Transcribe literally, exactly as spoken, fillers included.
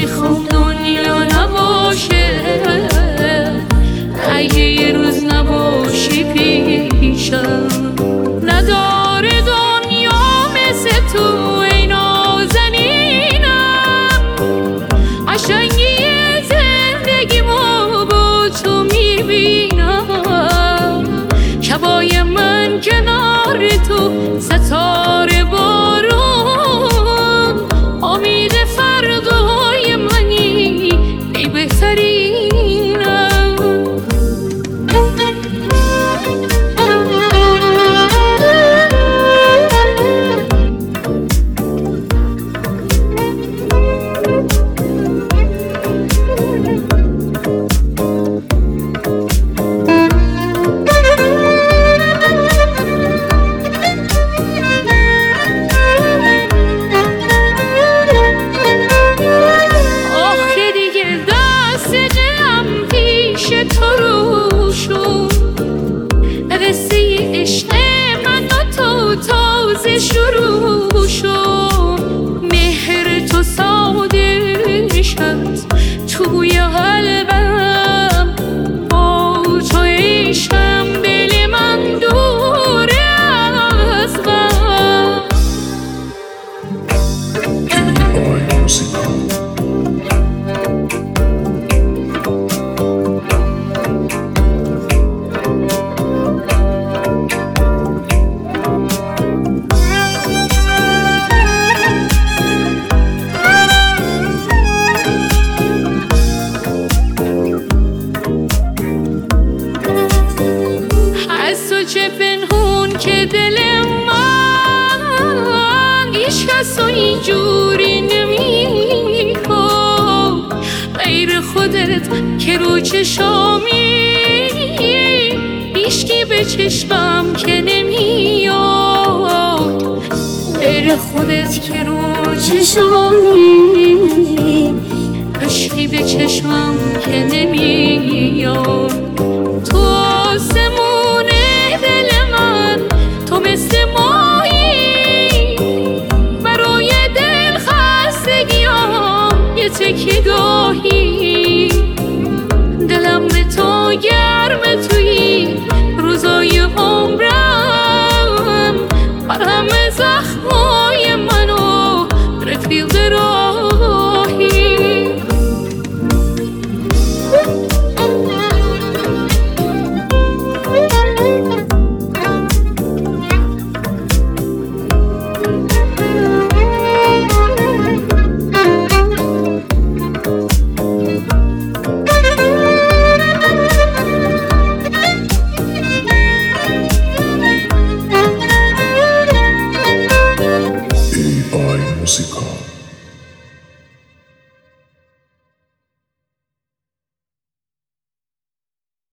میخوام دنیا نباشه اگه یه روز نباشی پیشم. نداره دنیا مثل تو ای نازنینم، قشنگی زندگیمو با تو میبینم. شبای من کنار تو ستاره بارون، امید فردای منی ای بهترینم. تو رو شد قصه عشق من و تو تازه شروع شد. مهر تو ساده شد توی قلبم، با تو عشقم دل من دور از غم. چه پنهون که دل من هیچ کس رو اینجوری نمیخواد غیر خودت که رو چشامی، هیچکی به چشمم که نمیاد غیر خودت که رو چشامی، هیچکی به چشمم که نمیاد. تو آسمون دل من، تو مثل ماهی برای دل خستگیام یه تکی دار